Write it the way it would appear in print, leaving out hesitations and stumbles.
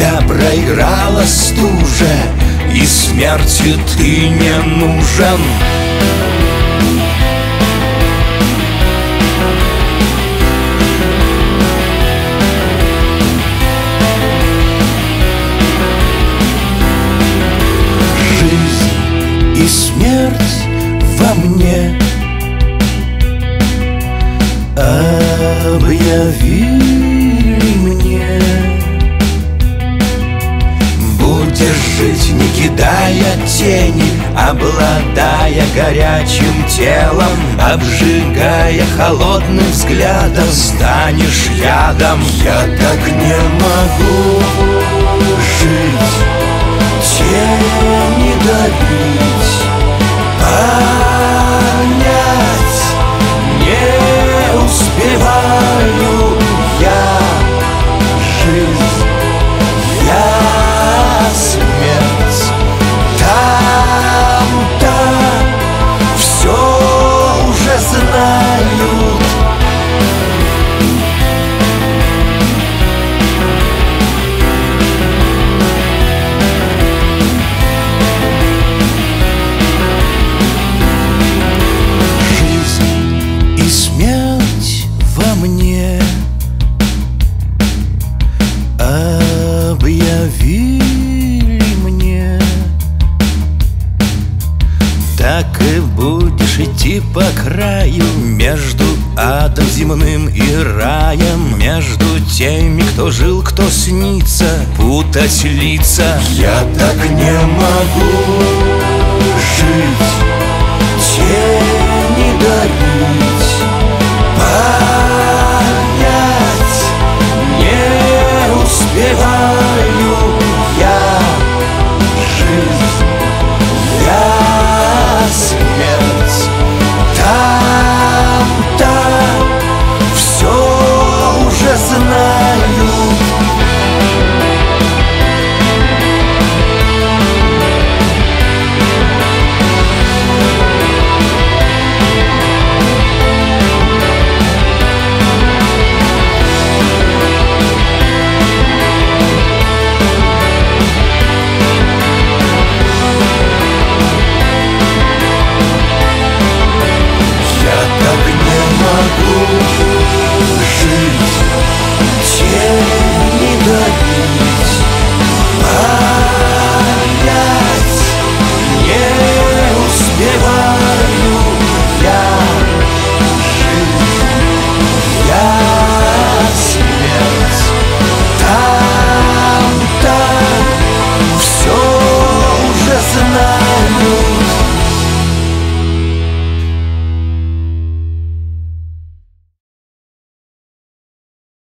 тебя проиграла стужа, и смерти ты не нужен. Жизнь и смерть во мне объявили мне. Будешь жить, не кидая тени, обладая горячим телом, обжигая холодным взглядом, станешь ядом. Я так не могу жить, тени добить, понять не успеваю я. Жизнь, я смерть, там-то все уже знают. Смерть во мне объявили мне. Так и будешь идти по краю, между адом земным и раем, между теми, кто жил, кто снится, путать лица. Я так не могу жить, тени добить,